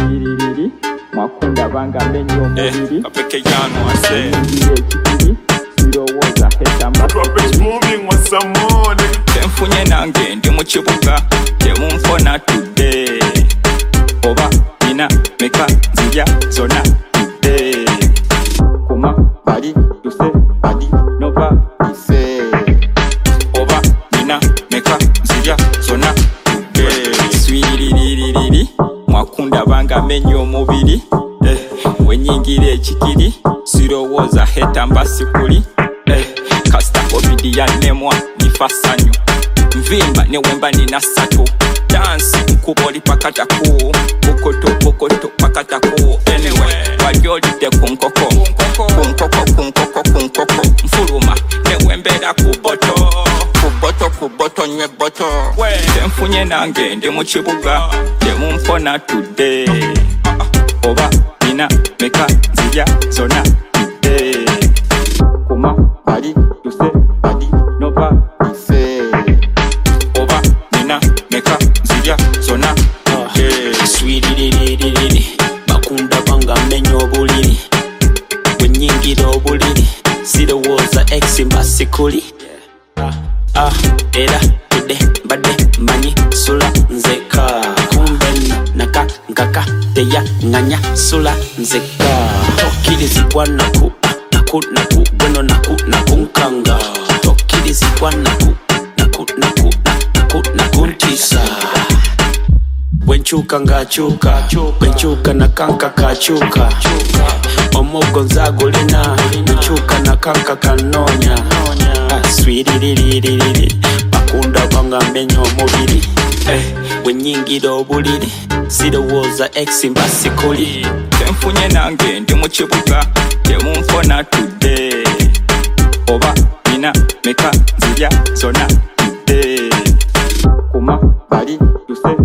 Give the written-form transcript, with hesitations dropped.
Swiririri mwakunda banga menyo mubiri kapeke yano ase ekikiri sirowoza hetamba tenfunye nange ndi mu kibuga temunfona today oba nina meka nzirya zona today kuma bali tuse bali nova ise oba nina meka nzirya zona today swiririri mwakunda banga menyo mubiri wenyingira ekikiri sirowoza hetamba sikuli kasita covid yanemwa nifasanyo nvimba newemba nina satu dansi nkuboli pakataku bukoto pakataku anyway walyolide kunkoko nfuluma newembera kuboto nywe boto tenfunye nange ndi mu kibuga temunfona today oba nina meka nzirya zona today kuma bali tuse bali nova ise oba nina meka nzirya zona swiririri bakunda banga menyo obuliri bwenyingira obuliri sirowoza eximba sikuli era tude mbadde manyi sula nzeka kumbe naka nkaka teya nganya sula nzeka tokirizibwa naku bweno naku nkanga tokirizibwa naku ntisa bwenkyuka ngakyuka bwenkyuka nakanka kakyuka omugo nzagulina nkyuka nakanka kanoonya swiririri bakunda banga menyo omubiri bwenyingira obuliri sirowoza eximba sikuli tenfunye nange ndi mu kibuga temunfona today oba nina meka nzirya zona today kuma bali tuse